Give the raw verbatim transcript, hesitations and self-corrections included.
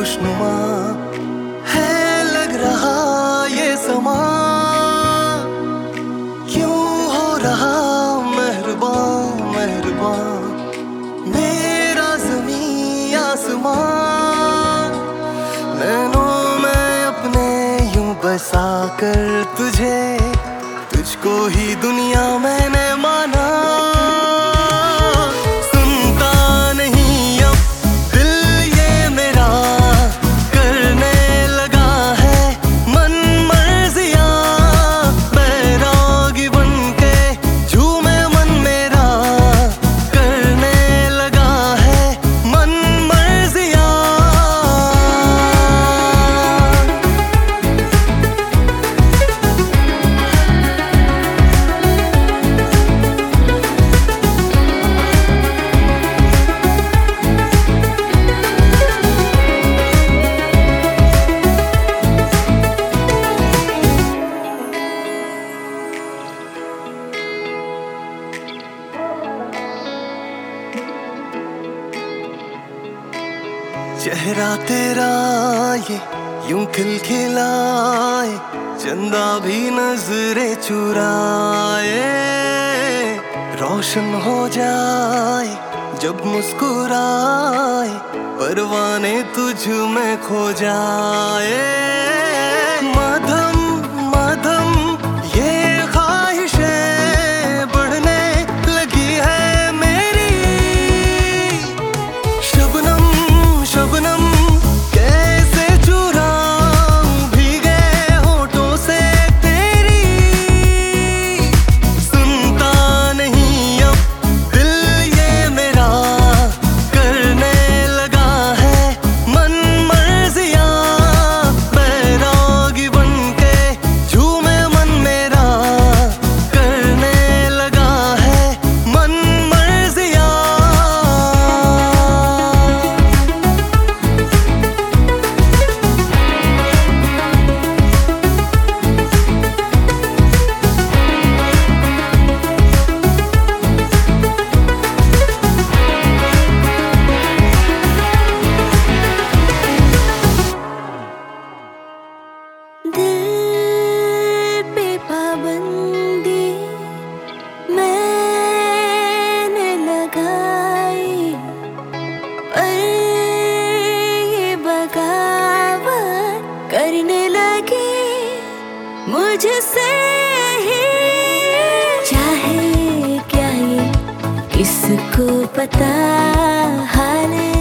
खुशनुमा है लग रहा ये समा, क्यों हो रहा मेहरबान मेहरबान मेरा ज़मीं आसमान। नैनों में अपने यूं बसा कर तुझे, तुझको ही दुनिया मैंने माना। चेहरा तेरा ये यूं खिलखिलाए, चंदा भी नजरे चुराए। रोशन हो जाए जब मुस्कुराए, परवाने तुझ में खो जाए। मधम मधम ये ख्वाहिशें बढ़ने लगी है मेरी। शबनम शबनम कैसे चुराऊं भीगे होठों से तेरी। सुनता नहीं अब दिल ये मेरा, करने लगा है मन मर्जियां। बैरागी बनके झूमे मन मेरा, करने लगा है मन मर्जियां। दिल पे पाबंदी मैंने लगाई, पर ये बगावत करने लगी मुझसे ही। चाहे क्या ये किसको पता, हाल